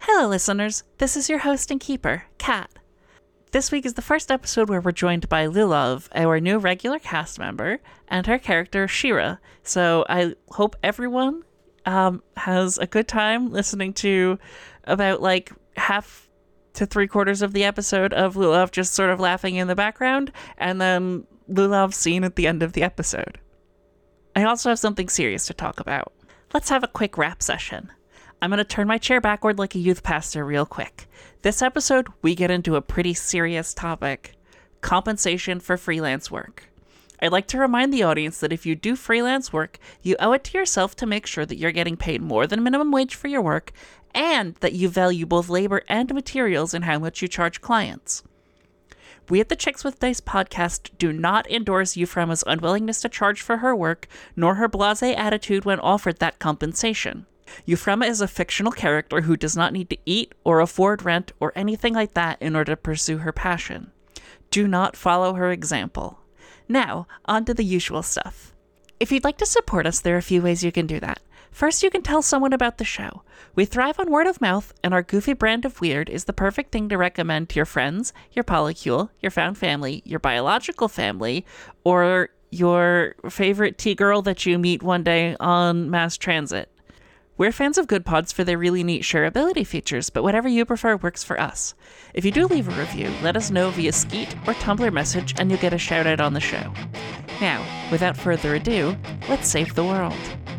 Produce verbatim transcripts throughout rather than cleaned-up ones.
Hello, listeners. This is your host and keeper, Kat. This week is the first episode where we're joined by Lilov, our new regular cast member, and her character, Shira. So I hope everyone um, has a good time listening to about like half to three quarters of the episode of Lilov just sort of laughing in the background, and then Lilov's scene at the end of the episode. I also have something serious to talk about. Let's have a quick rap session. I'm going to turn my chair backward like a youth pastor real quick. This episode, we get into a pretty serious topic: compensation for freelance work. I'd like to remind the audience that if you do freelance work, you owe it to yourself to make sure that you're getting paid more than minimum wage for your work, and that you value both labor and materials in how much you charge clients. We at the Chicks with Dice podcast do not endorse Euphrema's unwillingness to charge for her work, nor her blasé attitude when offered that compensation. Euphrema is a fictional character who does not need to eat or afford rent or anything like that in order to pursue her passion. Do not follow her example. Now, on to the usual stuff. If you'd like to support us, there are a few ways you can do that. First, you can tell someone about the show. We thrive on word of mouth, and our goofy brand of weird is the perfect thing to recommend to your friends, your polycule, your found family, your biological family, or your favorite T-girl that you meet one day on mass transit. We're fans of Good Pods for their really neat shareability features, but whatever you prefer works for us. If you do leave a review, let us know via Skeet or Tumblr message, and you'll get a shout out on the show. Now, without further ado, let's save the world.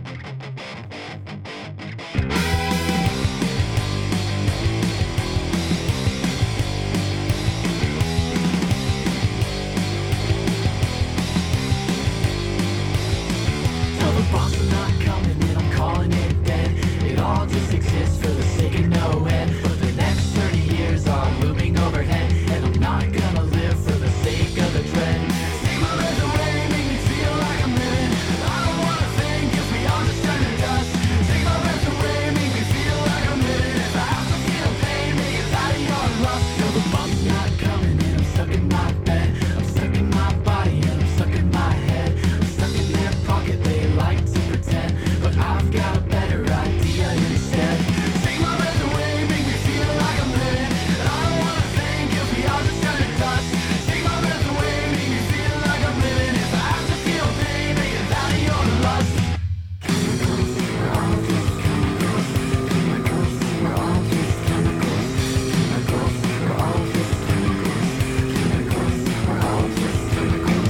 Tell the boss I'm not coming in, I'm calling it dead. It all just exists for the sake of no end. But the next thirty years are looming overhead, and I'm not gonna live for the sake of the dread. Take my breath away, make me feel like I'm living. I don't wanna think if we all just turn to dust. Take my breath away, make me feel like I'm living. If I have to feel pain, make it out of your lust. Tell the boss I'm not coming in, I'm stuck in my bed. I'm stuck in my body and I'm stuck in my head. I'm stuck in their pocket, they like to pretend, but I've got a better idea instead. Take my breath away, make me feel like I'm living. And I don't wanna think if we all just turn to dust. Take my breath away, make me feel like I'm living. If I have to feel pain, make it out of your lust. Chemicals, we're all just chemicals. Chemicals, we're all just chemicals. Chemicals, we're all just chemicals. Chemicals, we're all just chemicals.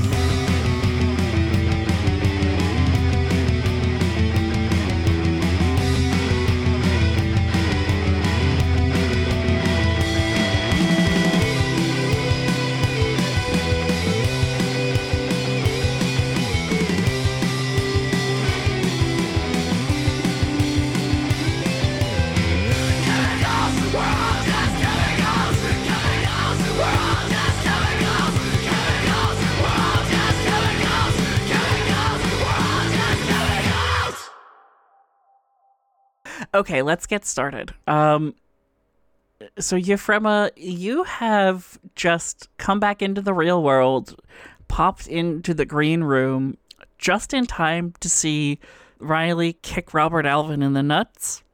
Okay, let's get started. Um, so Euphrema, you have just come back into the real world, popped into the green room just in time to see Riley kick Robert Alvin in the nuts.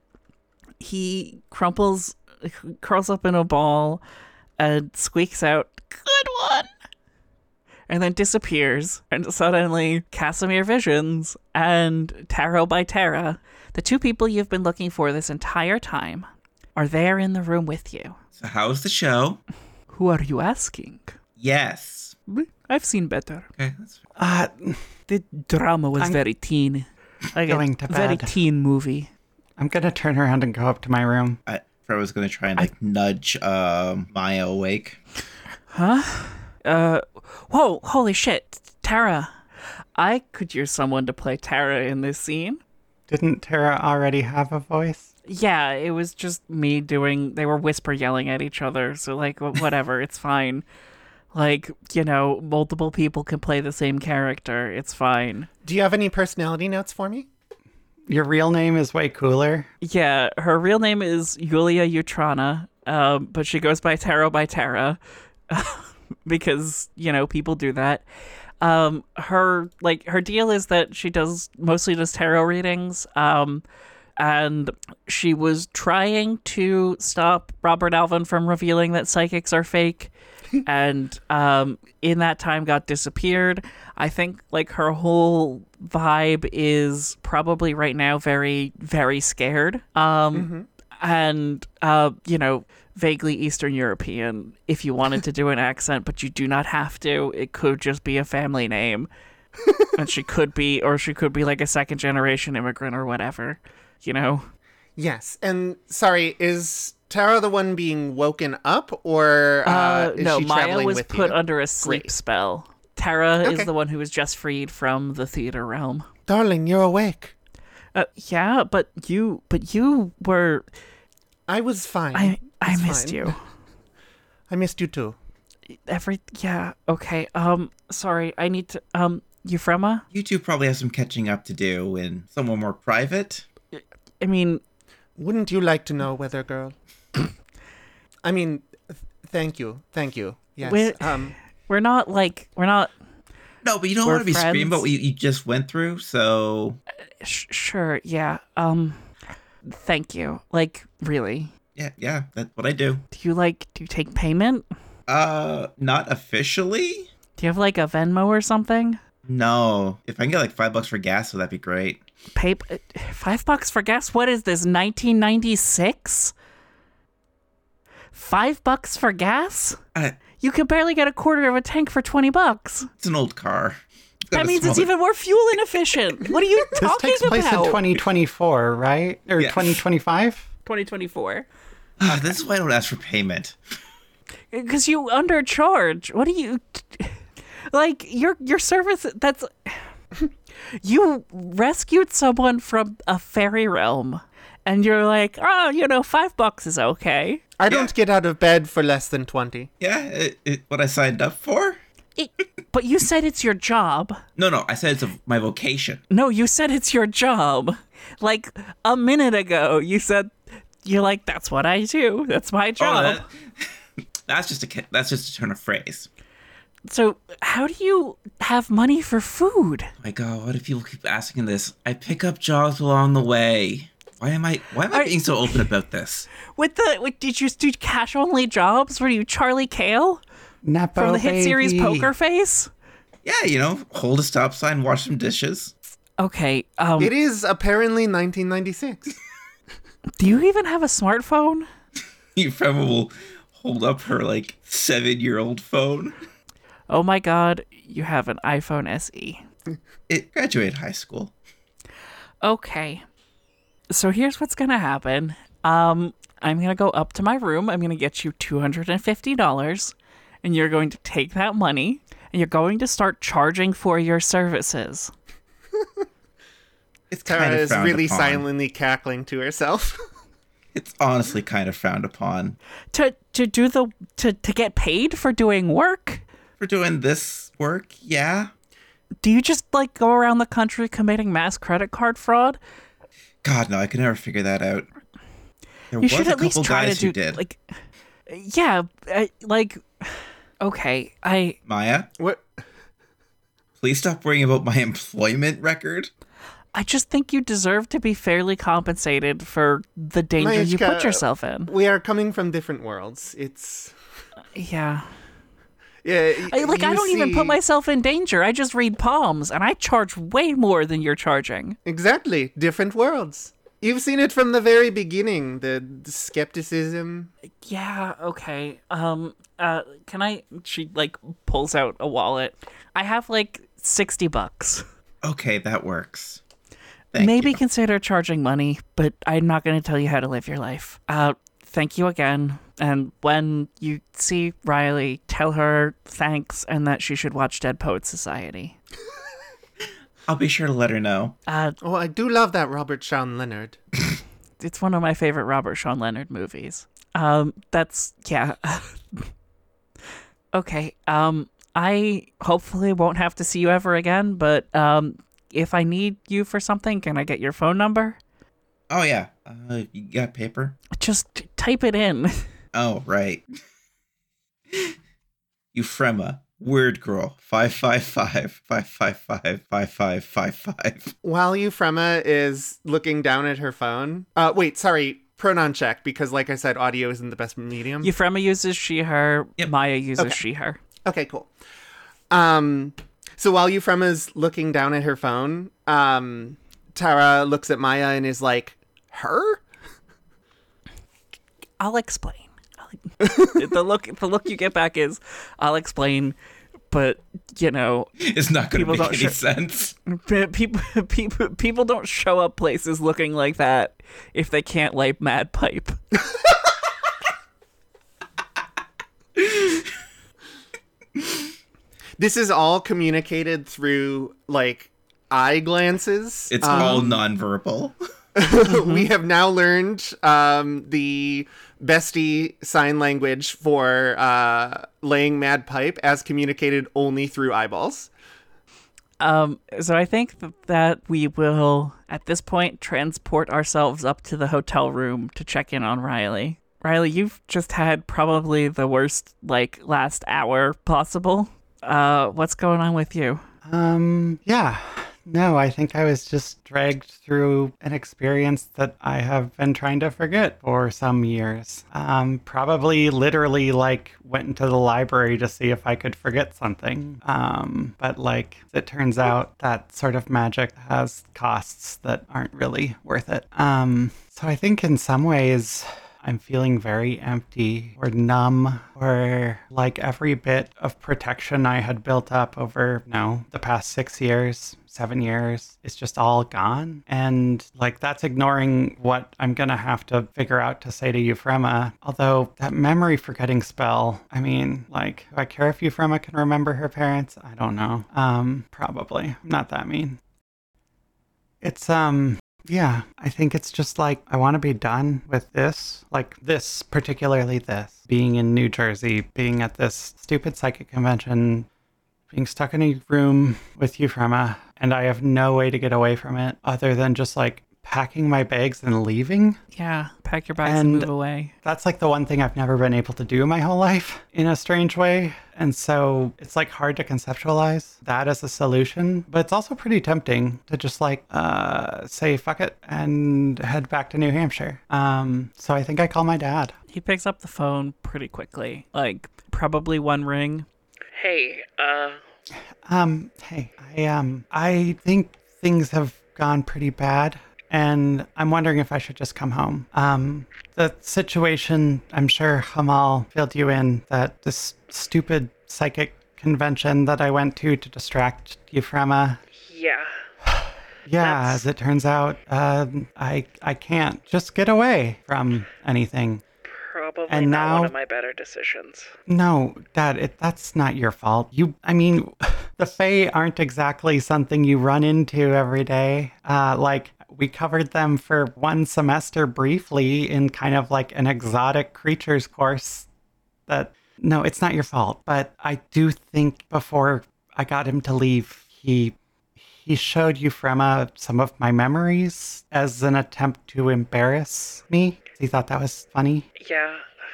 He crumples, curls up in a ball, and squeaks out, "Good one!" and then disappears. And suddenly, Casimir visions and Tarot by Tara, the two people you've been looking for this entire time, are there in the room with you. So how's the show? Who are you asking? Yes. I've seen better. Okay, that's Uh, The drama was I'm very teen. Like going a to very bed. teen movie. I'm gonna turn around and go up to my room. I, I was gonna try and like nudge um Maya awake. Huh? Uh, whoa, holy shit. Tara. I could use someone to play Tara in this scene. Didn't Tara already have a voice? Yeah, it was just me doing, they were whisper yelling at each other, so like, wh- whatever, it's fine. Like, you know, multiple people can play the same character, it's fine. Do you have any personality notes for me? Your real name is way cooler. Yeah, her real name is Yulia Utrana, um, but she goes by Tarot by Tara, because, you know, people do that. Um, her, like, her deal is that she does, mostly does tarot readings, um, and she was trying to stop Robert Alvin from revealing that psychics are fake. And um, in that time got disappeared. I think like her whole vibe is probably right now very, very scared. Um, mm-hmm. And, uh, you know, vaguely Eastern European if you wanted to do an accent, but you do not have to. It could just be a family name. And she could be, or she could be like a second generation immigrant or whatever, you know? Yes. And sorry, is Tara the one being woken up, or uh, uh, is no, she Maya traveling was with put you? under a sleep Great. spell. Tara Okay. is the one who was just freed from the theater realm. Darling, you're awake. Uh, yeah, but you, but you were. I was fine. I I It's missed fine. you. I missed you too. Every yeah. Okay. Um. Sorry. I need to. Um. Euphrema? You two probably have some catching up to do in somewhere more private. I mean, Wouldn't you like to know, weather girl? I mean, th- thank you, thank you. Yes. We're- Um. we're not like we're not. No, but you don't We're want to be screaming friends. about what you, you just went through, so... Sh- sure. Yeah. Um. Thank you. Like, really? Yeah, yeah, that's what I do. Do you like? Do you take payment? Uh, not officially? Do you have like a Venmo or something? No. If I can get like five bucks for gas, would that be great? Pay five bucks for gas. What is this? nineteen ninety-six? Five bucks for gas? I, You can barely get a quarter of a tank for twenty bucks. it's an old car. It's got That a means it's smaller- even more fuel inefficient. What are you This talking takes place about? in twenty twenty-four, right? Or Yeah. twenty twenty-five? twenty twenty-four. Ah, this is why I don't ask for payment. Because you undercharge. What do you like? Your your service. That's you rescued someone from a fairy realm, and you're like, oh, you know, five bucks is okay. I don't get out of bed for less than twenty. Yeah, it, it, what I signed up for? It, but you said it's your job. No, no, I said it's a, my vocation. No, you said it's your job. Like a minute ago, you said you're like, that's what I do. That's my Oh, job. that, that's just a ca- that's just a turn of phrase. So how do you have money for food? My God, what if people keep asking this? I pick up jobs along the way. Why am I why am I Are- being so open about this? With the with, did you do cash only jobs? Were you Charlie Kale Nepo from the hit series baby. Poker Face? Yeah, you know, hold a stop sign, wash some dishes. Okay. Um, It is apparently nineteen ninety-six. do you even have a smartphone? Your friend will hold up her like seven year old phone. Oh my God, you have an iPhone S E. It graduated high school. Okay. So here's what's gonna happen. Um, I'm gonna go up to my room. I'm gonna get you two hundred fifty dollars, and you're going to take that money and you're going to start charging for your services. It's Tara kind of is frowned really upon. silently cackling to herself. It's honestly kind of frowned upon To to do the to to get paid for doing work. for doing this work. Yeah. Do you just like go around the country committing mass credit card fraud? God, no, I could never figure that out. There You was should a at least couple try to guys do who did. like, yeah, I, like, okay, I Maya, What? please stop worrying about my employment record. I just think you deserve to be fairly compensated for the danger you Mayushka, put yourself in. We are coming from different worlds. It's Yeah, yeah. I, like I you don't even put see- myself in danger. I just read palms, and I charge way more than you're charging. Exactly different worlds. You've seen it from the very beginning. The, the skepticism. Yeah, okay. Um, uh, can I? She like pulls out a wallet. I have like sixty bucks. Okay, that works. Thank Maybe you. consider charging money, but I'm not going to tell you how to live your life. Uh, thank you again. And when you see Riley, tell her thanks and that she should watch Dead Poets Society. I'll be sure to let her know. Uh, Oh, I do love that Robert Sean Leonard. it's one of my favorite Robert Sean Leonard movies. Um, that's, yeah. Okay. Um, I hopefully won't have to see you ever again, but um, if I need you for something, can I get your phone number? Oh yeah, uh, you got paper? Just type it in. Oh right. Euphrema, Word girl. Five five five five five five five five five five. While Euphrema is looking down at her phone. Uh, wait, sorry. Pronoun check, because like I said, audio isn't the best medium. Euphrema uses she, her. Yep. Maya uses Okay. she, her. Okay, cool. Um, so while Euphrema's looking down at her phone, um, Tara looks at Maya and is like, her? I'll explain. I'll, the look, the look you get back is, I'll explain, but you know, It's not going to People make don't any sh- sense. people, people, people don't show up places looking like that if they can't light mad pipe. This is all communicated through, like, eye glances. It's Um, all nonverbal. We have now learned um, the bestie sign language for uh, laying mad pipe as communicated only through eyeballs. Um, so I think th- that we will, at this point, transport ourselves up to the hotel room to check in on Riley. Riley, you've just had probably the worst, like, last hour possible. Uh, what's going on with you? Um, yeah. No, I think I was just dragged through an experience that I have been trying to forget for some years. Um, probably literally like went into the library to see if I could forget something. Um, but like it turns out that sort of magic has costs that aren't really worth it. Um, so I think in some ways I'm feeling very empty or numb, or like every bit of protection I had built up over, you know, the past six years, seven years, is just all gone. And like that's ignoring what I'm going to have to figure out to say to Euphrema. Although that memory forgetting spell, I mean, like, do I care if Euphrema can remember her parents? I don't know. Um, probably. I'm not that mean. It's, um... Yeah, I think it's just like, I want to be done with this. Like this, particularly this. Being in New Jersey, being at this stupid psychic convention, being stuck in a room with Euphrema, and I have no way to get away from it other than just like packing my bags and leaving. Yeah, pack your bags and, And- move away. That's like the one thing I've never been able to do my whole life in a strange way. And so it's like hard to conceptualize that as a solution, but it's also pretty tempting to just like uh, say fuck it and head back to New Hampshire. Um, so I think I call my dad. He picks up the phone pretty quickly, like probably one ring. Hey, uh, Um, hey, I um, I think things have gone pretty bad, and I'm wondering if I should just come home. Um, the situation, I'm sure Hamal filled you in, that this stupid psychic convention that I went to to distract Euphrema. yeah. Yeah, That's- as it turns out, um, I I can't just get away from anything. Probably And not one now- of my better decisions. No, Dad, it, that's not your fault. You, I mean, the Fae aren't exactly something you run into every day. Uh, like, we covered them for one semester briefly in kind of like an exotic creatures course that, no, it's not your fault. But I do think before I got him to leave, he he showed Euphrema some of my memories as an attempt to embarrass me. He thought that was funny. Yeah.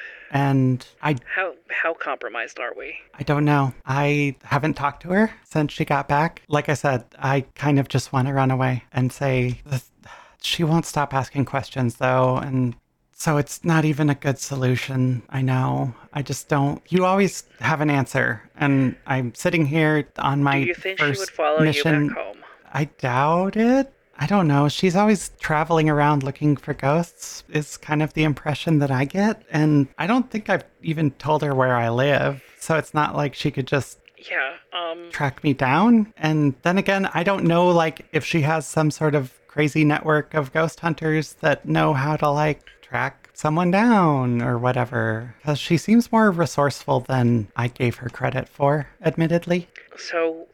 And I How how compromised are we? I don't know. I haven't talked to her since she got back. Like I said, I kind of just want to run away and say, she won't stop asking questions though. And so it's not even a good solution. I know. I just don't. You always have an answer. And I'm sitting here on my first mission. home? I doubt it. I don't know. She's always traveling around looking for ghosts, is kind of the impression that I get. And I don't think I've even told her where I live. So it's not like she could just Yeah, um... track me down. And then again, I don't know, like, if she has some sort of crazy network of ghost hunters that know how to, like, track someone down or whatever. Because she seems more resourceful than I gave her credit for, admittedly. So,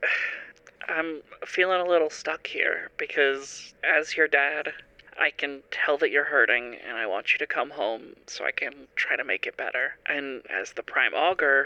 I'm feeling a little stuck here because, as your dad, I can tell that you're hurting and I want you to come home so I can try to make it better. And as the Prime Augur,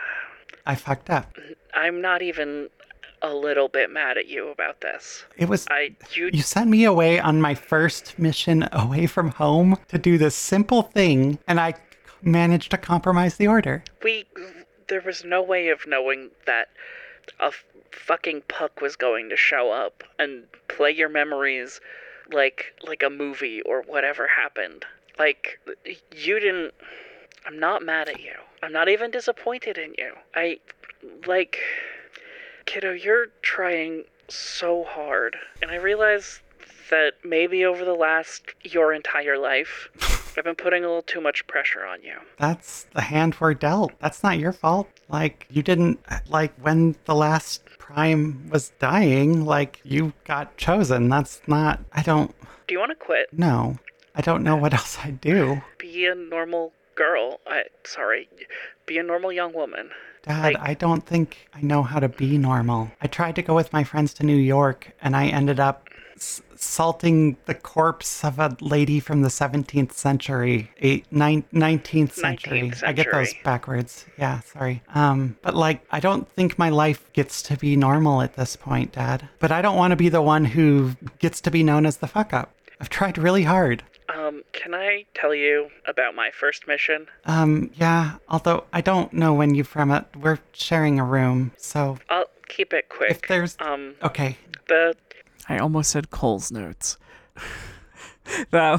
I fucked up. I'm not even a little bit mad at you about this. It was... I, you, You sent me away on my first mission away from home to do this simple thing, and I managed to compromise the order. we, there was no way of knowing that a f- fucking Puck was going to show up and play your memories like like a movie or whatever happened. Like, you didn't... I'm not mad at you. I'm not even disappointed in you. I, like... Kiddo, you're trying so hard. And I realize that maybe over the last, your entire life, I've been putting a little too much pressure on you. That's the hand we're dealt. That's not your fault. Like, you didn't, like, when the last Prime was dying, like, you got chosen. That's not, I don't, Do you want to quit? no. I don't know what else I'd do. Be a normal girl. I, sorry. Be a normal young woman. Dad, Like- I don't think I know how to be normal. I tried to go with my friends to New York, and I ended up s- salting the corpse of a lady from the seventeenth century, eight, nine, nineteenth century. nineteenth I get those century. backwards. Yeah, sorry. Um, but like, I don't think my life gets to be normal at this point, Dad. But I don't want to be the one who gets to be known as the fuck up. I've tried really hard. Um, can I tell you about my first mission? Um, yeah, although I don't know when you're from it. We're sharing a room, so I'll keep it quick. if there's... Um, Okay, the I almost said Cole's notes. that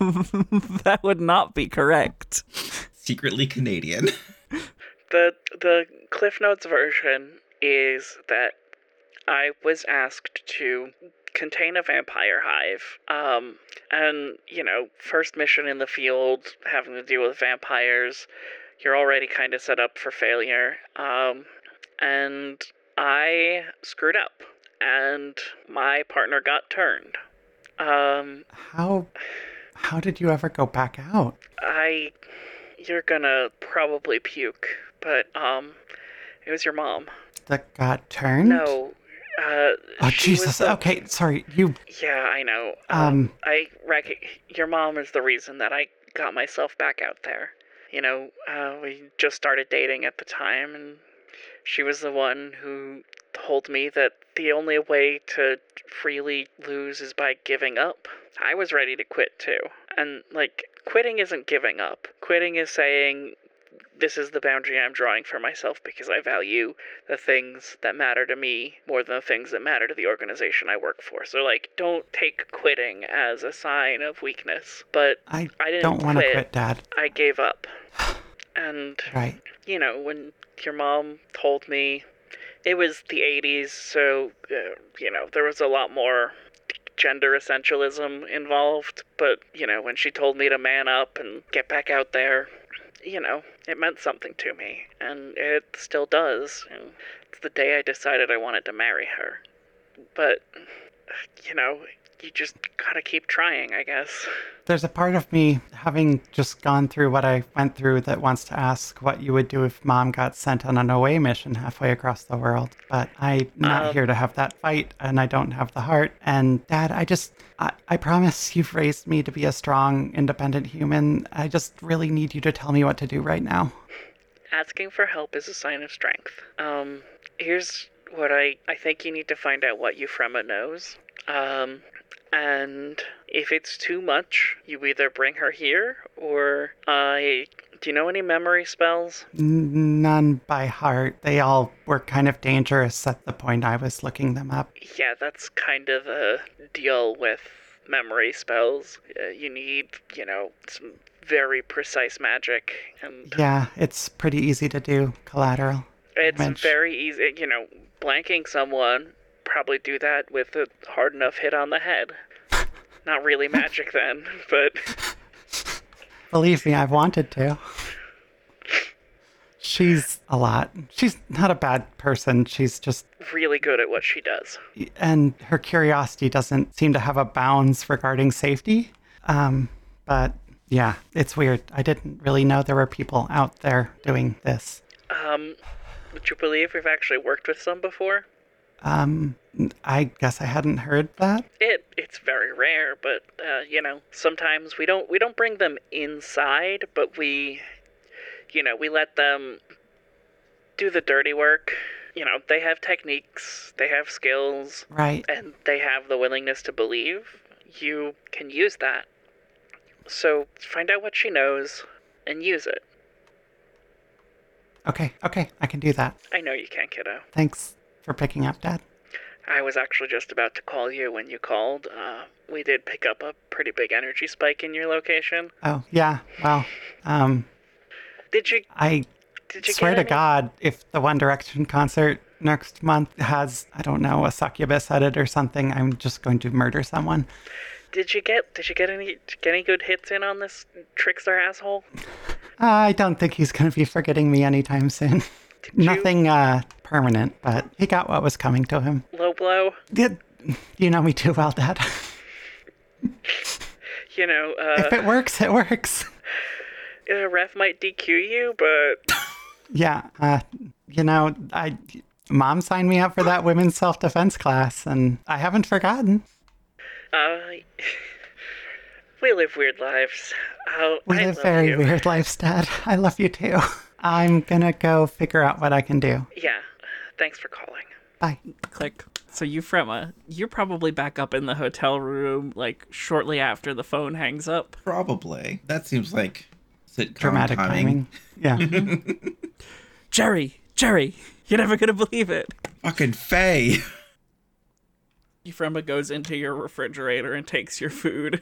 that would not be correct. Secretly Canadian. the the Cliff Notes version is that I was asked to contain a vampire hive. Um, and, you know, first mission in the field, having to deal with vampires, you're already kind of set up for failure. Um, and I screwed up, and my partner got turned. Um, how... How did you ever go back out? I... You're gonna probably puke, but, um, it was your mom. That got turned? No, uh... Oh, she was Jesus. the- Okay, sorry. You... Yeah, I know. Um, I rec- your mom is the reason that I got myself back out there. You know, uh, we just started dating at the time, and she was the one who told me that the only way to freely lose is by giving up. I was ready to quit too. And, like, quitting isn't giving up. Quitting is saying, this is the boundary I'm drawing for myself because I value the things that matter to me more than the things that matter to the organization I work for. So, like, don't take quitting as a sign of weakness. But I, I didn't don't want to quit. quit, Dad. I gave up. And, Right. you know, when your mom told me, it was the eighties, so, uh, you know, there was a lot more gender essentialism involved. But, you know, when she told me to man up and get back out there, you know, it meant something to me, and it still does. And it's the day I decided I wanted to marry her. But, you know, you just gotta keep trying, I guess. There's a part of me, having just gone through what I went through, that wants to ask what you would do if Mom got sent on an away mission halfway across the world. But I'm not Um, here to have that fight, and I don't have the heart. And, Dad, I just... I, I promise you've raised me to be a strong, independent human. I just really need you to tell me what to do right now. Asking for help is a sign of strength. Um, here's what I... I think you need to find out what Euphrema knows. Um... And if it's too much, you either bring her here, or, uh, do you know any memory spells? N- None by heart. They all were kind of dangerous at the point I was looking them up. Yeah, that's kind of the deal with memory spells. Uh, you need, you know, some very precise magic, and Yeah, it's pretty easy to do. Collateral. it's Mensch. very easy, you know, blanking someone, probably do that with a hard enough hit on the head. Not really magic then, but Believe me, I've wanted to. She's a lot. She's not a bad person. She's just... really good at what she does. And her curiosity doesn't seem to have a bounds regarding safety. Um, but yeah, it's weird. I didn't really know there were people out there doing this. Um, would you believe we've actually worked with some before? Um, I guess I hadn't heard that. It it's very rare, but uh, you know, sometimes we don't we don't bring them inside, but we, you know, we let them do the dirty work. You know, they have techniques, they have skills, Right. and they have the willingness to believe. You can use that. So find out what she knows and use it. Okay, okay, I can do that. I know you can, kiddo. Thanks for picking up, Dad. I was actually just about to call you when you called. Uh, we did pick up a pretty big energy spike in your location. Oh, yeah, well, um, Did you I did you swear get to any- God, if the One Direction concert next month has, I don't know, a succubus at it or something, I'm just going to murder someone. Did you get did you get any get any good hits in on this trickster asshole? I don't think he's going to be forgetting me anytime soon. you- Nothing uh, permanent, but he got what was coming to him. Low blow? Did, you know me too well, Dad. You know, uh, If it works, it works. a ref might D Q you, but Yeah, uh, you know, I Mom signed me up for that women's self-defense class, and I haven't forgotten. uh, we live weird lives. Oh, We I live love very you. weird lives, Dad. I love you too. I'm gonna go figure out what I can do. Yeah, thanks for calling. Bye. Click. So Euphrema, you're probably back up in the hotel room, like, shortly after the phone hangs up. Probably. That seems like sitcom Dramatic timing. Yeah. Jerry! Jerry! You're never gonna believe it! Fucking Faye. Euphrema goes into your refrigerator and takes your food.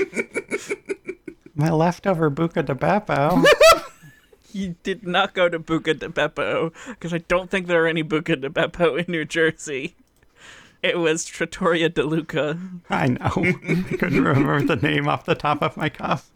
My leftover Buca de Beppo. You did not go to Buca de Beppo, because I don't think there are any Buca de Beppo in New Jersey. It was Trattoria De Luca. I know. I couldn't remember the name off the top of my cuff.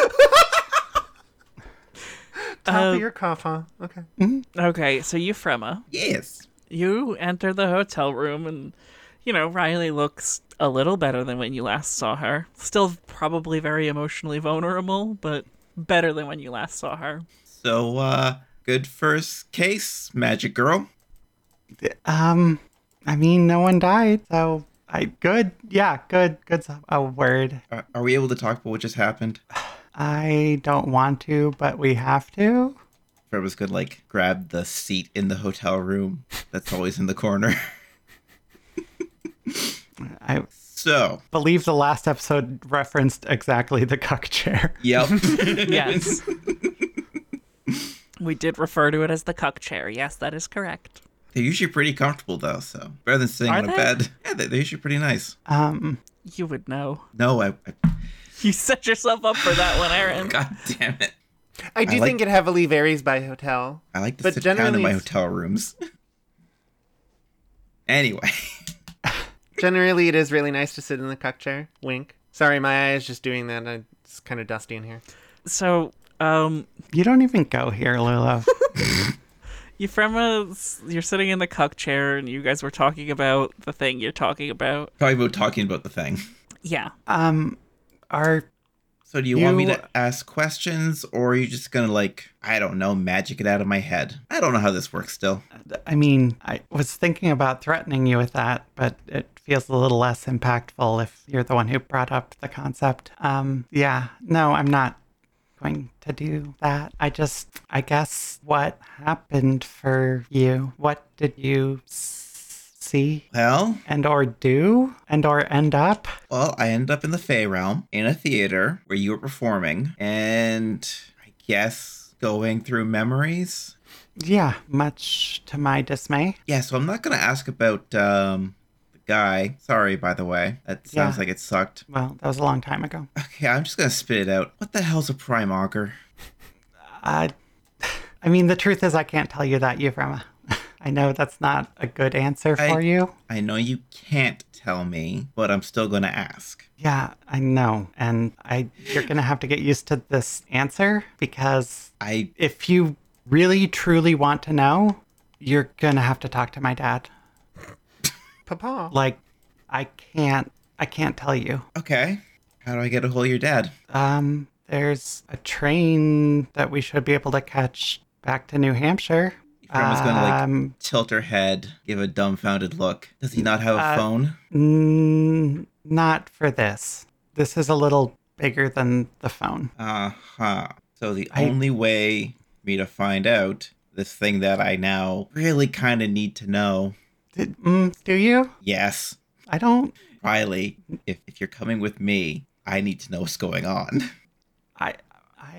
Top Uh, of your cough, huh? Okay. Okay, so Euphrema, Yes. you enter the hotel room and, you know, Riley looks a little better than when you last saw her. Still probably very emotionally vulnerable, but better than when you last saw her. So, uh, good first case, Magic Girl. Um, I mean, no one died, so I good. Yeah, good. Good's a word. Are, are we able to talk about what just happened? I don't want to, but we have to. Fred was gonna, like, grab the seat in the hotel room that's always in the corner. I So, believe the last episode referenced exactly the cuck chair. yep. Yes. We did refer to it as the cuck chair. Yes, that is correct. They're usually pretty comfortable, though, so better than sitting Are on a they? bed. Yeah, they're, they're usually pretty nice. Um, You would know. No, I, I You set yourself up for that one, Aaron. God damn it. I do I like- think it heavily varies by hotel. I like to But sit down in generally my it's- hotel rooms. Anyway. Generally, it is really nice to sit in the cuck chair. Wink. Sorry, my eye is just doing that. I- It's kind of dusty in here. So, um, you don't even go here, Lulu. Euphrema, you're sitting in the cuck chair and you guys were talking about the thing you're talking about. Talking about talking about the thing. Yeah. um, are So do you, want me You- to ask questions, or are you just gonna, like, I don't know, magic it out of my head? I don't know how this works still. I mean, I was thinking about threatening you with that, but it feels a little less impactful if you're the one who brought up the concept. Um, yeah, no, I'm not going to do that. I just, I guess, what happened for you? What did you s- see Well, and or do and or end up? well, I ended up in the Fey realm, in a theater where you were performing, and I guess going through memories. Yeah, much to my dismay. Yeah, so I'm not gonna ask about um the guy. Sorry, by the way. That sounds Yeah. like it sucked. Well, that was a long time ago. Okay, I'm just gonna spit it out. What the hell's a prime auger? Uh, I mean, the truth is I can't tell you that, Euphrema. I know that's not a good answer I- for you. I know you can't tell me, but I'm still gonna ask. Yeah, I know. And I you're going to have to get used to this answer because I if you really truly want to know, you're going to have to talk to my dad. Papa. Like I can't I can't tell you. okay. How do I get a hold of your dad? Um there's a train that we should be able to catch back to New Hampshire. Grandma's gonna like Um, tilt her head, give a dumbfounded look. Does he not have a Uh, phone? Mm, not for this. This is a little bigger than the phone. Uh huh. So the I- only way for me to find out this thing that I now really kind of need to know. Did, mm, do you? Yes, I don't. Riley. If if you're coming with me, I need to know what's going on. I. I.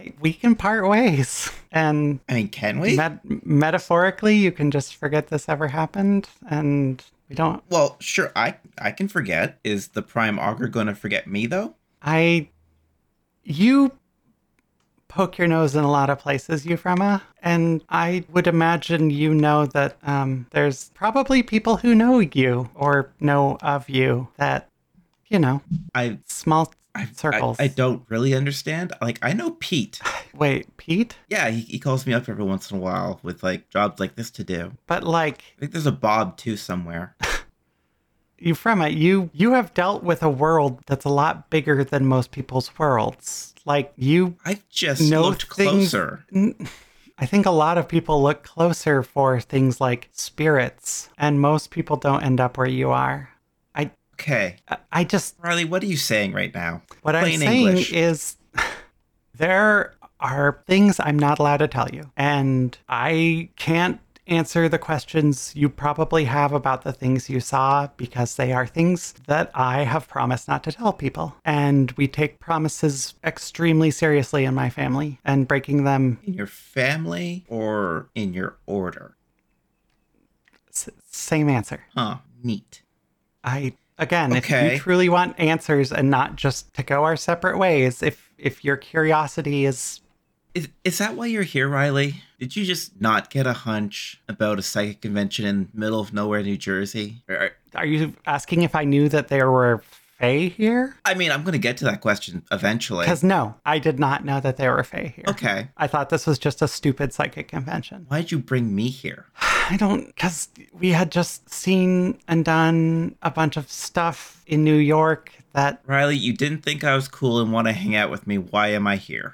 I, we can part ways. And I mean, can we? met- metaphorically, you can just forget this ever happened. And we don't. Well, sure, I I can forget. Is the Prime Augur going to forget me, though? I. You poke your nose in a lot of places, Euphrema, and I would imagine you know that um, there's probably people who know you or know of you that, you know, I small I, circles. I, I don't really understand. Like, I know Pete. Wait, Pete? Yeah, he, he calls me up every once in a while with, like, jobs like this to do. But, like, I think there's a Bob, too, somewhere. Euphrema, you, you have dealt with a world that's a lot bigger than most people's worlds. Like, you I've just know looked things- closer. I think a lot of people look closer for things like spirits, and most people don't end up where you are. I Okay. I just Riley, what are you saying right now? what I'm Plain saying English. is there are things I'm not allowed to tell you, and I can't answer the questions you probably have about the things you saw because they are things that I have promised not to tell people. And we take promises extremely seriously in my family, and breaking them In your family or in your order? s- same answer. Huh. Neat. I again, if Okay. you truly want answers and not just to go our separate ways, if if your curiosity is Is, is that why you're here, Riley? Did you just not get a hunch about a psychic convention in middle of nowhere, New Jersey? Or, or- are you asking if I knew that there were Fae here? I mean, I'm going to get to that question eventually. Because no, I did not know that there were Fae here. Okay. I thought this was just a stupid psychic convention. Why'd you bring me here? I don't, because we had just seen and done a bunch of stuff in New York that Riley, you didn't think I was cool and want to hang out with me. Why am I here?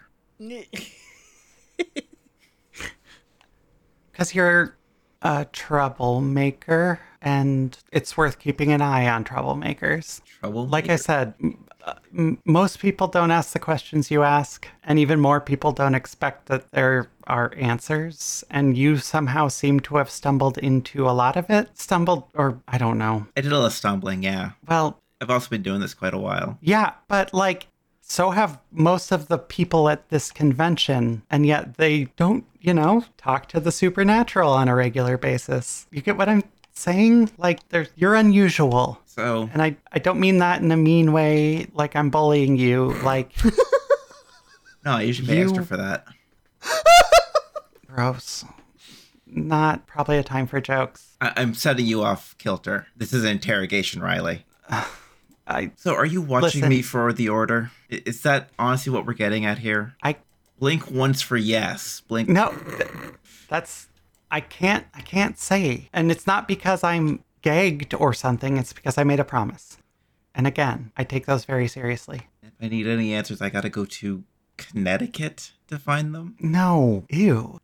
because you're a troublemaker, and it's worth keeping an eye on troublemakers. Trouble? Like I said, m- uh, m- most people don't ask the questions you ask, and even more people don't expect that there are answers, and you somehow seem to have stumbled into a lot of it. Stumbled, or I don't know. I did a little stumbling, yeah. Well, I've also been doing this quite a while. yeah, but like, so have most of the people at this convention, and yet they don't, you know, talk to the supernatural on a regular basis. You get what I'm saying? Like, there's, you're unusual. So, And I, I don't mean that in a mean way, like I'm bullying you. Like, no, you should pay You- extra for that. gross. Not probably a time for jokes. I- I'm setting you off kilter. This is an interrogation, Riley. I, So, are you watching Listen. me for the order? I- Is that honestly what we're getting at here? I, Blink once for yes. Blink. no, th- that's, I can't, I can't say. And it's not because I'm gagged or something. It's because I made a promise. And again, I take those very seriously. If I need any answers, I gotta go to Connecticut to find them. No, ew.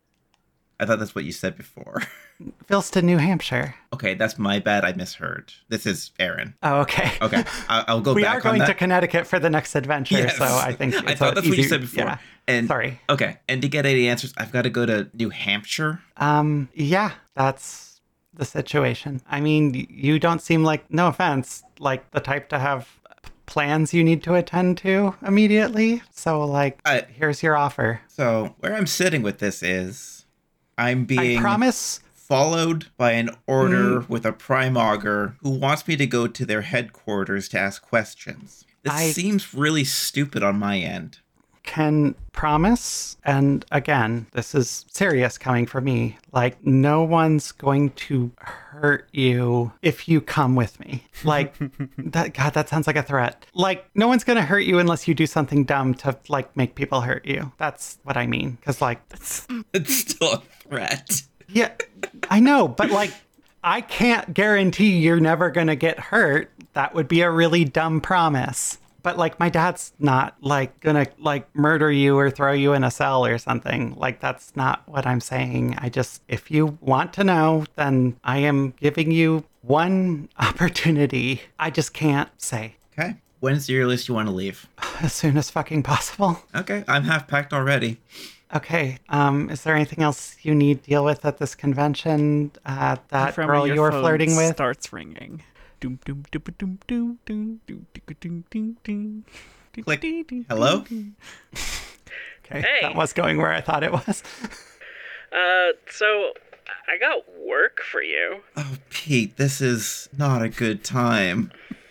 I thought that's what you said before. Philston, New Hampshire. Okay, that's my bad. I misheard. This is Aaron. Oh, okay. Okay, I- I'll go We back are going on to that. Connecticut for the next adventure, Yes. so I think I it's thought a that's what you easy- said before. Yeah. And Sorry. Okay, and to get any answers, I've got to go to New Hampshire. Um, yeah, that's the situation. I mean, y- you don't seem like, no offense, like the type to have plans you need to attend to immediately. So, like, I- here's your offer. So where I'm sitting with this is, I'm being I promise. followed by an order Mm. with a prime augur who wants me to go to their headquarters to ask questions. This I- seems really stupid on my end. Can promise, and again, this is serious coming from me, like, no one's going to hurt you if you come with me. Like, that, God, that sounds like a threat. Like, no one's going to hurt you unless you do something dumb to, like, make people hurt you. That's what I mean. Because, like, It's still a threat. yeah, I know, but, like, I can't guarantee you're never going to get hurt. That would be a really dumb promise. But, like, my dad's not, like, gonna, like, murder you or throw you in a cell or something. Like, that's not what I'm saying. I just, if you want to know, then I am giving you one opportunity. I just can't say. Okay. When's the earliest you want to leave? As soon as fucking possible. Okay, I'm half packed already. Okay, um, is there anything else you need to deal with at this convention? Uh, that From girl your you were phone flirting with? starts ringing. Doom doom doom doom doom doom doom doom doom doom doom. Click. Ding, ding, Hello? ding, ding. Okay, Hey. that was going where I thought it was. Uh, so I got work for you. Oh, Pete, this is not a good time.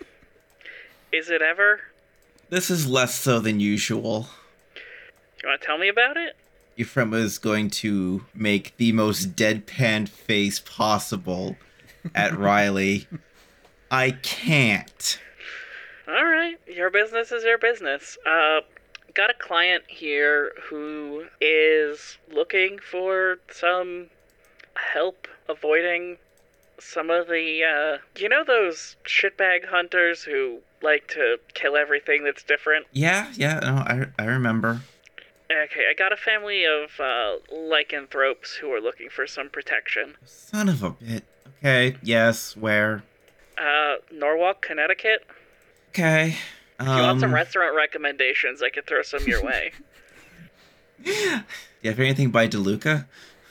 Is it ever? This is less so than usual. You want to tell me about it? Your friend was going to make the most deadpan face possible at Riley. I can't. All right, your business is your business. Uh, got a client here who is looking for some help avoiding some of the, uh, you know those shitbag hunters who like to kill everything that's different? Yeah, yeah, no, I, I remember. Okay, I got a family of, uh, lycanthropes who are looking for some protection. Son of a bit. Okay, yes, where? Uh, Norwalk, Connecticut? Okay. Um, If you want some restaurant recommendations, I could throw some your way. do you have anything by DeLuca?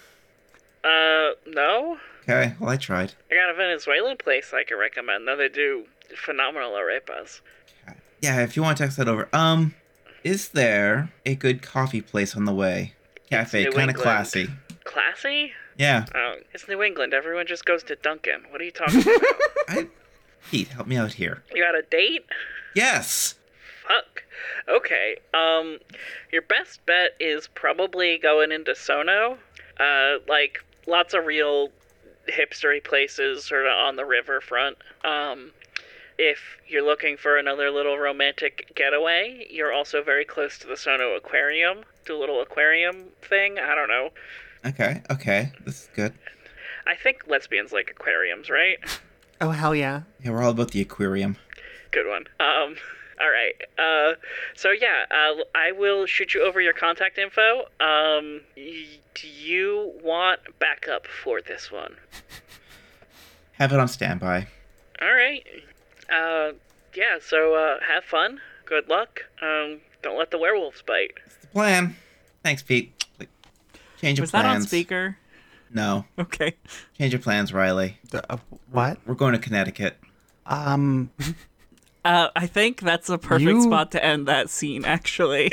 Uh, no? Okay, well, I tried. I got a Venezuelan place I could recommend, though they do phenomenal arepas. Okay. Yeah, if you want to text that over. Um, is there a good coffee place on the way? Cafe, New kind of England. classy. Classy? Yeah. Oh, it's New England. Everyone just goes to Dunkin'. What are you talking about? I, Pete, help me out here. You got a date? Yes. Fuck. Okay. Um, your best bet is probably going into Sono. Uh, like, lots of real hipstery places sort of on the riverfront. Um, if you're looking for another little romantic getaway, you're also very close to the Sono Aquarium. Do a little aquarium thing. I don't know. Okay, okay. This is good. I think lesbians like aquariums, right? Oh, hell yeah. Yeah, we're all about the aquarium. Good one. Um, all right. Uh, so yeah, uh, I will shoot you over your contact info. Um, y- do you want backup for this one? Have it on standby. All right. Uh, yeah. So uh, have fun. Good luck. Um, don't let the werewolves bite. It's the plan. Thanks, Pete. Like, change of Was that plans. on speaker? No. Okay. Change of plans, Riley. The- uh, what? We're going to Connecticut. Um, Uh, I think that's a perfect You- spot to end that scene, actually.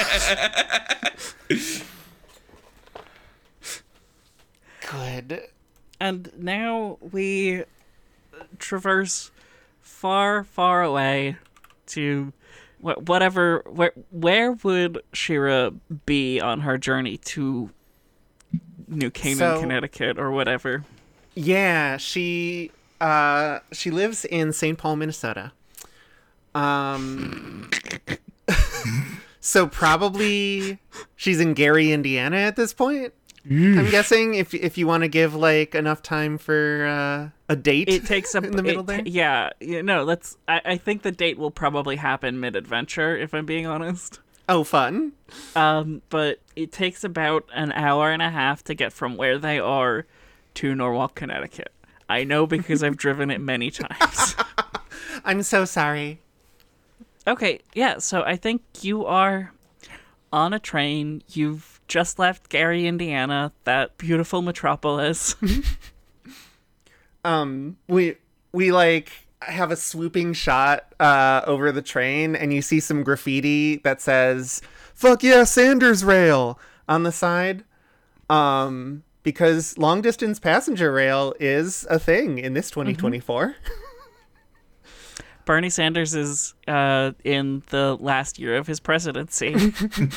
Good. And now we traverse far, far away to wh- whatever. Where where would Shira be on her journey to New Canaan, So- Connecticut, or whatever? Yeah, she uh she lives in Saint Paul, Minnesota. Um so probably she's in Gary, Indiana at this point. I'm guessing if if you want to give like enough time for uh, a date. It takes a in the middle it- there. Yeah, yeah, no. Let's. I, I think the date will probably happen mid-adventure, if I'm being honest. Oh, fun. Um, but it takes about an hour and a half to get from where they are to Norwalk, Connecticut. I know because I've driven it many times. I'm so sorry. Okay, yeah, so I think you are on a train. You've just left Gary, Indiana, that beautiful metropolis. Um, we we like have a swooping shot uh over the train, and you see some graffiti that says "Fuck yeah, Sanders rail" on the side. Um, because long distance passenger rail is a thing in this twenty twenty-four. Bernie Sanders is uh, in the last year of his presidency.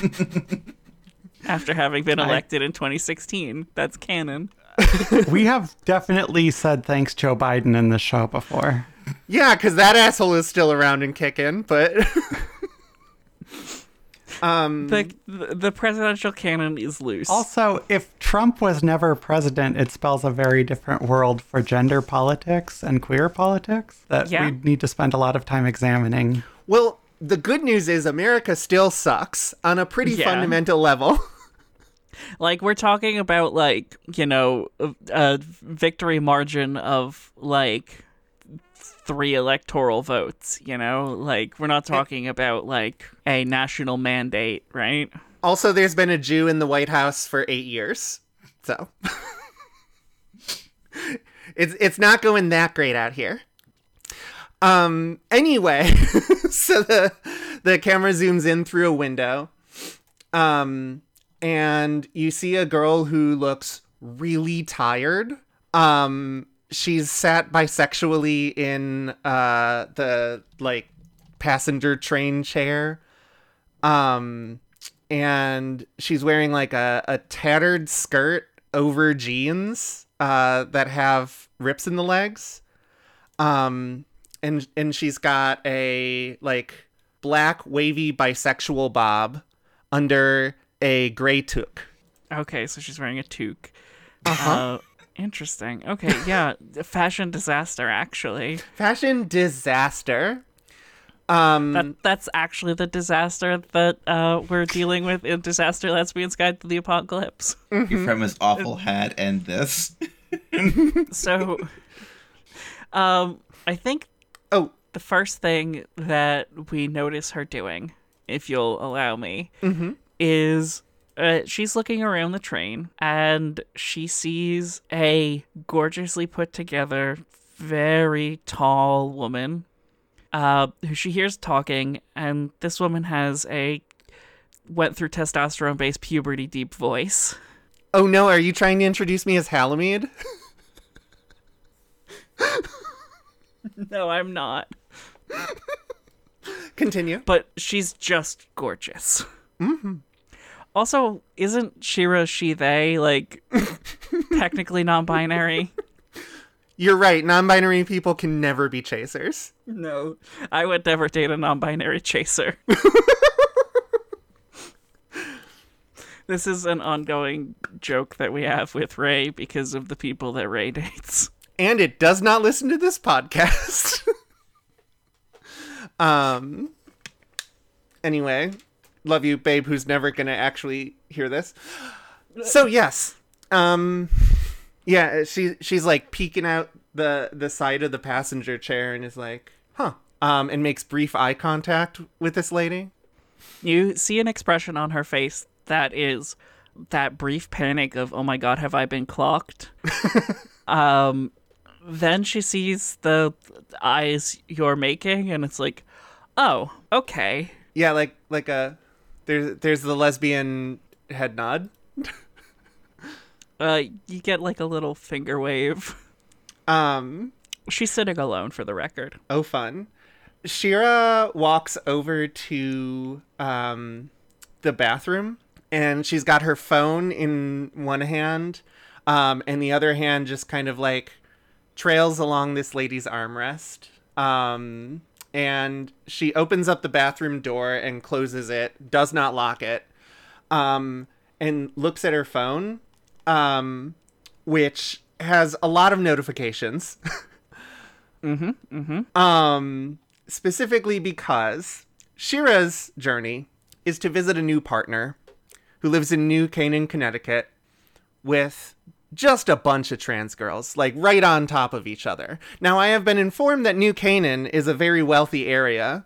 After having been elected in twenty sixteen. That's canon. we have definitely said thanks Joe Biden in the show before. Yeah, because that asshole is still around and kicking, but um, The, the the presidential canon is loose. Also, if Trump was never president, it spells a very different world for gender politics and queer politics that Yeah. we need to spend a lot of time examining. well, the good news is America still sucks on a pretty Yeah. fundamental level. Like, we're talking about, like, you know, a, a victory margin of, like, three electoral votes, you know? Like, we're not talking about, like, a national mandate, right? Also, there's been a Jew in the White House for eight years, so it's it's not going that great out here. Um. Anyway, so the the camera zooms in through a window. Um, and you see a girl who looks really tired. Um, she's sat bisexually in uh the like passenger train chair. Um, and she's wearing like a, a tattered skirt over jeans uh that have rips in the legs. Um, and and she's got a like black wavy bisexual bob under a gray toque. Okay, so she's wearing a toque. Uh-huh. Uh, interesting. Okay, yeah, fashion disaster, actually. Fashion disaster. Um, That that's actually the disaster that uh, we're dealing with in Disaster Lesbian's Guide to the Apocalypse. Your friend was awful had and this. So, um, I think oh, the first thing that we notice her doing, if you'll allow me, mm-hmm. is uh, she's looking around the train and she sees a gorgeously put together, very tall woman uh, who she hears talking, and this woman has a went through testosterone based puberty deep voice. Oh no, are you trying to introduce me as Halamede? No, I'm not. Continue. But she's just gorgeous. Mm-hmm. Also, isn't Shira she they like technically non-binary? You're right. Non-binary people can never be chasers. No, I would never date a non-binary chaser. This is an ongoing joke that we have with Ray because of the people that Ray dates. And it does not listen to this podcast. um. Anyway, love you, babe, who's never gonna actually hear this. So yes, um, yeah, she she's like peeking out the the side of the passenger chair and is like, huh, um, and makes brief eye contact with this lady. You see an expression on her face that is that brief panic of, oh my god, have I been clocked? um, then she sees the eyes you're making, and it's like, oh, okay. Yeah, like like a there's there's the lesbian head nod. Uh, you get like a little finger wave. Um, She's sitting alone, for the record. oh, fun. Shira walks over to um the bathroom, and she's got her phone in one hand, um, and the other hand just kind of like trails along this lady's armrest. Um, and she opens up the bathroom door and closes it, does not lock it, um, and looks at her phone, um, which has a lot of notifications. Mm-hmm, mm-hmm. Um, specifically because Shira's journey is to visit a new partner who lives in New Canaan, Connecticut, with just a bunch of trans girls, like right on top of each other. Now, I have been informed that New Canaan is a very wealthy area,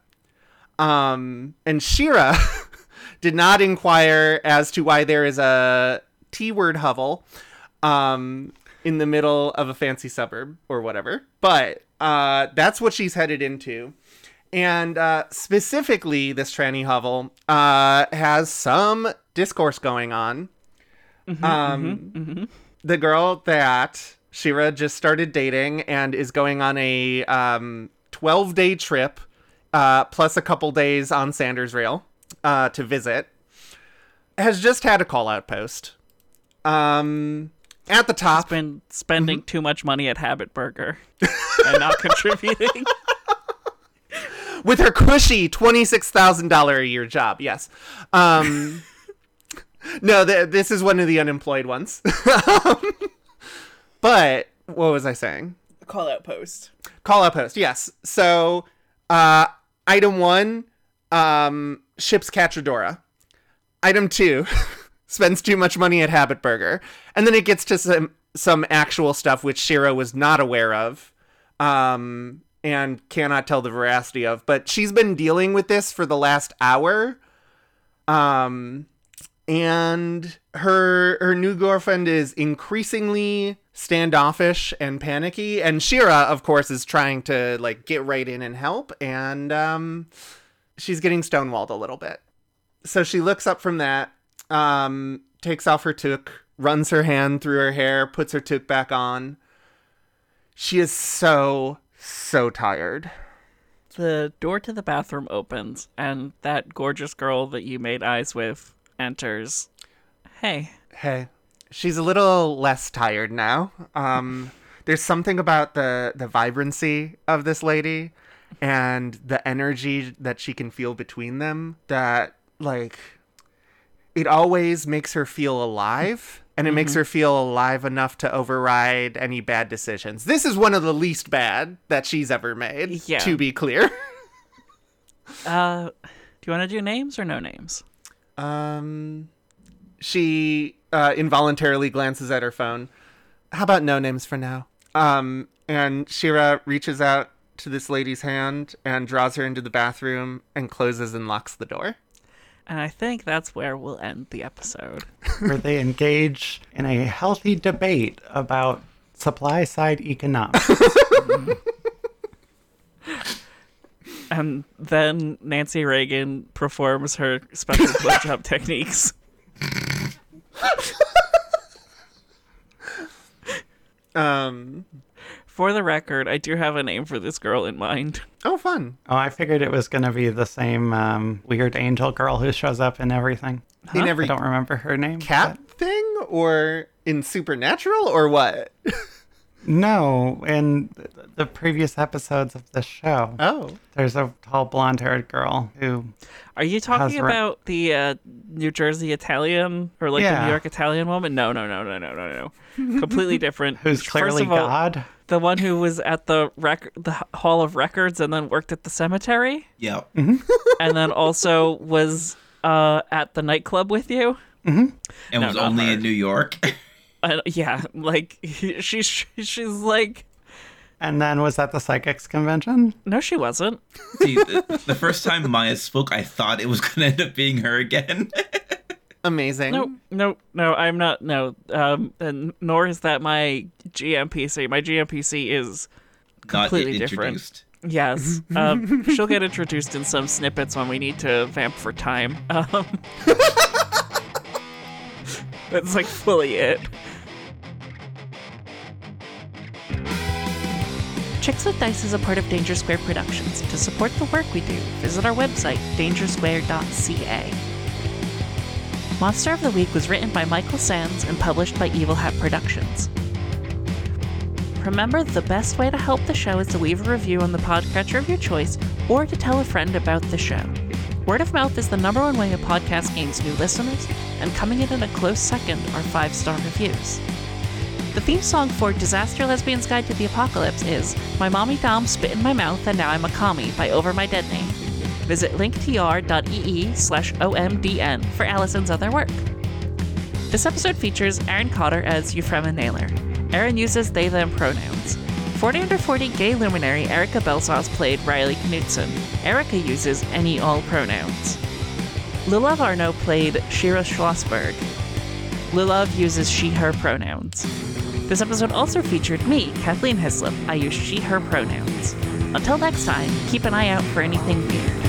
um, and Shira did not inquire as to why there is a T-word hovel um, in the middle of a fancy suburb or whatever, but uh, that's what she's headed into. And uh, specifically, this tranny hovel uh, has some discourse going on. Mm-hmm, um, mm-hmm, mm-hmm. The girl that Shira just started dating and is going on a um, twelve-day trip, uh, plus a couple days on Sanders Rail uh, to visit, has just had a call-out post. Um, at the top... She's been spending mm-hmm. too much money at Habit Burger and not contributing. With her cushy twenty-six thousand dollars a year job, yes. Um... No, th- this is one of the unemployed ones. um, but what was I saying? Call out post. Call out post, yes. So, uh, item one, um, ships Cachadora. Item two, spends too much money at Habit Burger. And then it gets to some, some actual stuff which Shira was not aware of, um, and cannot tell the veracity of. But she's been dealing with this for the last hour. Um... And her her new girlfriend is increasingly standoffish and panicky. And Shira, of course, is trying to like get right in and help. And um, she's getting stonewalled a little bit. So she looks up from that um, takes off her toque, runs her hand through her hair, puts her toque back on. She is so, so tired. The door to the bathroom opens, and that gorgeous girl that you made eyes with enters. Hey. Hey. She's a little less tired now. Um, there's something about the, the vibrancy of this lady and the energy that she can feel between them that, like, it always makes her feel alive, and it mm-hmm. makes her feel alive enough to override any bad decisions. This is one of the least bad that she's ever made, yeah. to be clear. uh, do you want to do names or no names? Um, she uh, involuntarily glances at her phone. How about no names for now? Um, and Shira reaches out to this lady's hand and draws her into the bathroom and closes and locks the door. And I think that's where we'll end the episode. Where they engage in a healthy debate about supply side economics. And then Nancy Reagan performs her special blowjob techniques. um... For the record, I do have a name for this girl in mind. Oh, fun. Oh, I figured it was going to be the same um, weird angel girl who shows up in everything. Huh? In every I don't remember her name. Cat but... thing? Or in Supernatural? Or what? No, in the previous episodes of the show. Oh. There's a tall blonde-haired girl who... Are you talking about ra- the uh, New Jersey Italian? Or like yeah. the New York Italian woman? No, no, no, no, no, no, no. Completely different. Who's clearly all, God? The one who was at the rec- the Hall of Records and then worked at the cemetery? Yeah. Mm-hmm. And then also was uh, at the nightclub with you? Mm-hmm. And no, was only her. in New York? Uh, yeah, like, she's she's like... And then was at the Psychics convention? No, she wasn't. See, the, the first time Maya spoke, I thought it was going to end up being her again. Amazing. No, no, no, I'm not, no. Um, and nor is that my G M P C. My G M P C is completely not different. Introduced. Yes. Um, she'll get introduced in some snippets when we need to vamp for time. Um, that's like fully it. Chicks with Dice is a part of Danger Square Productions. To support the work we do, visit our website, danger square dot c a. Monster of the Week was written by Michael Sands and published by Evil Hat Productions. Remember, the best way to help the show is to leave a review on the podcatcher of your choice or to tell a friend about the show. Word of mouth is the number one way a podcast gains new listeners, and coming in at a close second are five-star reviews. The theme song for Disaster Lesbian's Guide to the Apocalypse is My Mommy Dom Spit in My Mouth and Now I'm a Commie by Over My Dead Name. Visit linktr.ee slash omdn for Allison's other work. This episode features Aaron Cotter as Euphemia Naylor. Aaron uses they them pronouns. forty under forty gay luminary Erica Belsauce played Riley Knudsen. Erica uses any all pronouns. Lilov Arno played Shira Schlossberg. Lilov uses she her pronouns. This episode also featured me, Kathleen Hislop. I use she her pronouns. Until next time, keep an eye out for anything weird.